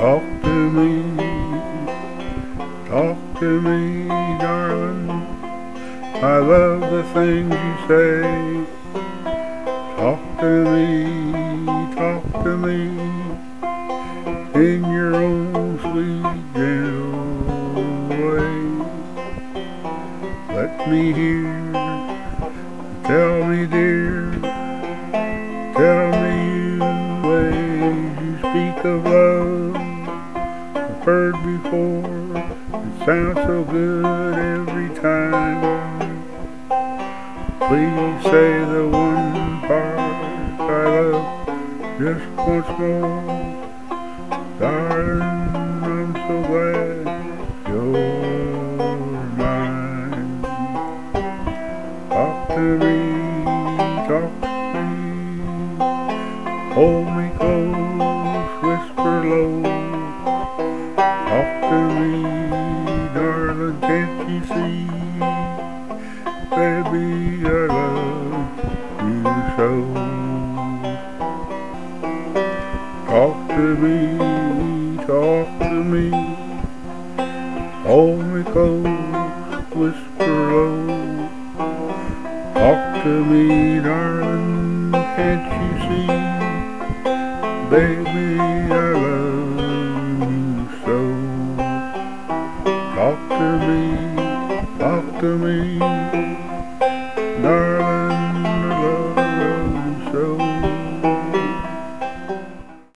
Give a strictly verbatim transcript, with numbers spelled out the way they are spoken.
Talk to me, talk to me, darling. I love the things you say. Talk to me, talk to me, in your own sweet, gentle way. Let me hear, tell me, dear, tell me you ways you speak of love. I've heard before, it sounds so good every time. Please say the one part I love just once more. Darling, I'm so glad you're mine. Talk to me, talk to me, hold me close, whisper low. Talk to me, darling, can't you see? Baby, I love you so. Talk to me, talk to me, hold me close, whisper low. Talk to me, darling, can't you see? Baby, I love you so. Talk to me, talk to me.